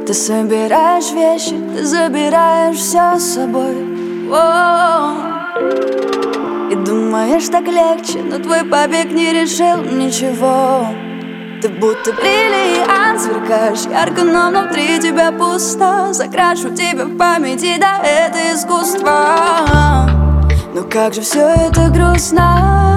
Ты собираешь вещи, ты забираешь все с собой. И думаешь, так легче, но твой побег не решил ничего. Ты будто бриллиант, сверкаешь ярко, но внутри тебя пусто. Закрашу тебя в памяти, да, это искусство. Но как же все это грустно.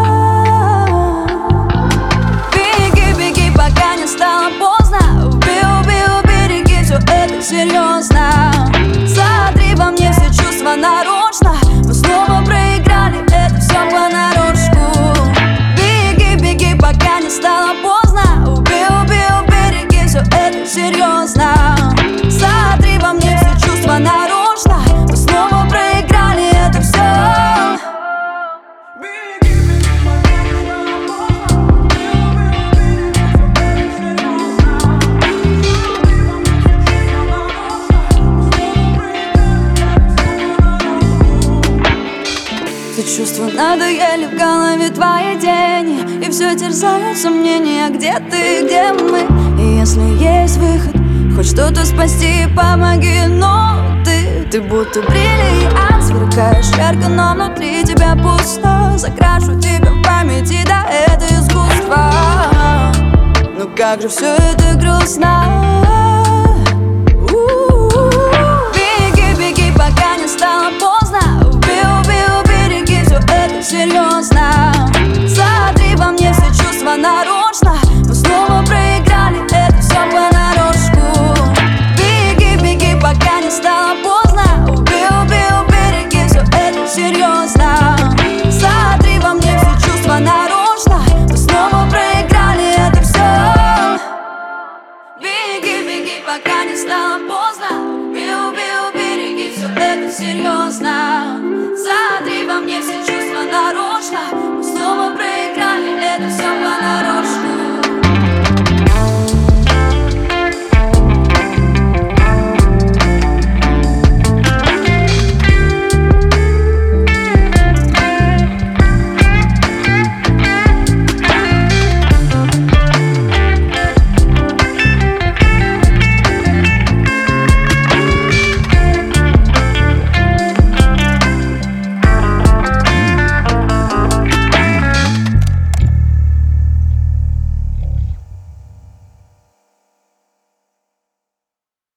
Беги, беги, пока не стало поздно. Убери, все это серьезно. Смотри, во мне все чувства нарочно. Мы снова проиграли, это все понарошку. Беги, беги, пока не стало поздно. Убери, все это серьезно. Смотри, во мне все чувства нарочно. Мы снова проиграли, это все. Все чувства надоели, в голове твои тени. И все терзают сомнения, где ты, где мы. И если есть выход, хоть что-то спасти, помоги. Но ты будто бриллиант, сверкаешь ярко, но внутри тебя пусто. Закрашу тебя в памяти, да, это искусство. Но как же все это грустно. Беги, беги, пока не стало поздно. Убери, все это серьезно. Смотри, во мне все чувства нарочно. Мы снова проиграли, это все понарошку. Беги, пока не стало поздно. Убери, все это серьезно. Смотри, во мне все чувства нарочно. Мы снова проиграли, это все. Беги, пока не стало поздно. Убери, все это серьезно. Смотри, во мне все чувства.